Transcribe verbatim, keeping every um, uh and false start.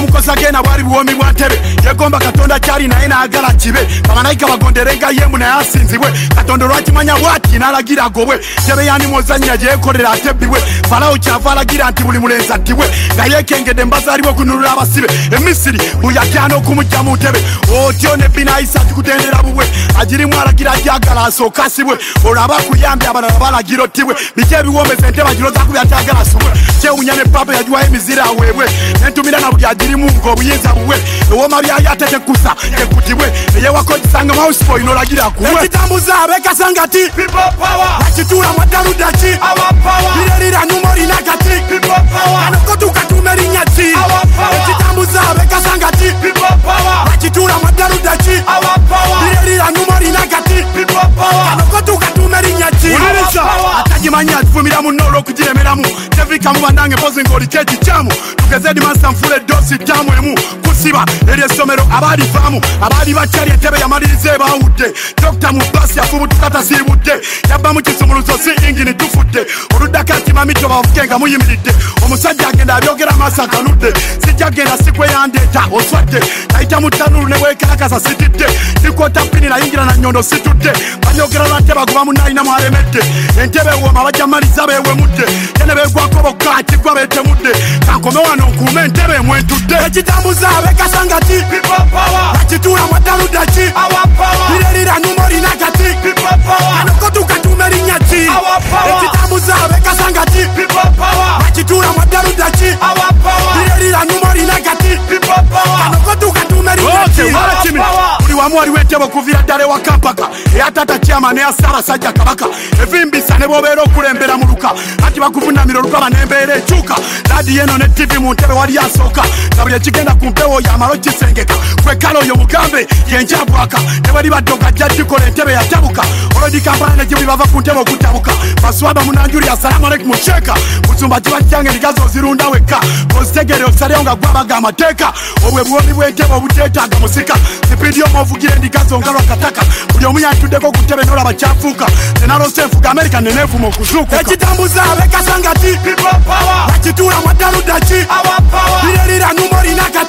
mukosa gena bwali buwomi bwa ntebe yegomba katonda kyali naye n'agala kibe bamanayika bagonderenga yemu naye asinzibwe katonda olwakimanya bwati n'alagira agobwe ntebe yani muzannya gyeyekolera atebbibwe falawo kyava alagira nti buli mulenzi attibwe nga yeekengedde mbazaaliwe okununula abasibe emisiri buyatyana okumujja mu ntebe otyo ne binayisa tikutendera bubwe agirimu alagira agyagala asooka asibwe olwo aba akuyambye abalala balagira ottibwe biki ebiwombeza ente bagiroza kubi atyagala asibwe kyewunya ne papa yagiwayo emizira aweebwe nentumira na buli agirimu ng'obuyinza buwe ewooma byayo ate tekkusa tekutibwe eyewako gisanga mausboy n'olagira akuwe ekitambuza abekasanga ti bakituula mwadaluda ki birerira nyuma olina kati kanoko tukatuuma erinnya ki ekitambuza abekasanga ti bakituula mwadaluda ki birerira nyuma olina kati kanoko tukatuuma erinnya ki atagimanya atuvumira munno olw'okugiremeramu tevikamu bandange mpozi ng'oliko ekikyamu tugeze edimasa nfula eddoosi ttamu emu kusiba eri essomero abaalivaamu abaali bakyali entebe yamaliriza ebaawudde dokita mu basi yafubutuka tasiibudde yabba mu kisumuluzo si ingini tufudde oluddako akimamito bavuge nga muyimiridde omusajja agenda abyogera amaaso akanudde sijja genda sikweyandeeta oswadde nayita mu ttanulu ne bwekalakasa sitidde nikota pini nayingira na nnyondo situdde banyogera lwante bagoba munaalinamu alemedde entebe ewooma bajja maliza beewemudde yene beegwako bokka akigwa beetemudde kankome wano nkuume entebe emwentudde ekitambuza abekasanga ti bakituula mwadaluda ki birerira nyuma olina kati kanoko tukatuuma erinnya ki ekitambuza abekasanga ti bakituula mwadaluda ki birerira nyuma olina kati kanoko tukatuuma erinnya ki buli wamu waliwo entebe okuviira ddala ewa kampaka eyatata kyama neya ssaabasajja kabaka evimbisa ne bw'obeera okulembera mu luka ati bakuvunamira olukaba n'embeera ekyuka laadiyo eno ne tivi mu ntebe wali asooka nga buli ekigenda ku mpewo yamala okisengeka kwekala oyo mugambe yenjabwaka ne bali baddoga ajja gikola entebe yatabuka olodi kampala ne gibuli bava ku ntebe okutabuka baswaba munanjuli assalamu alaikum sheeka musumba kibajjanga emigazi ozirunda wekka ozitegere osalewo nga gwabaga amateeka obwe buwomi bw'entebe obuteetaaga musika sipidi omwovugira endigazi ongalwa kataka buli omu yantuddeko ku ntebe n'olaba kyafuuka nenalose enfuga amerika neneevuma okuzuukuka ekitambuza abekasanga ti bakituula mwadaluda ki birerira nyuma olina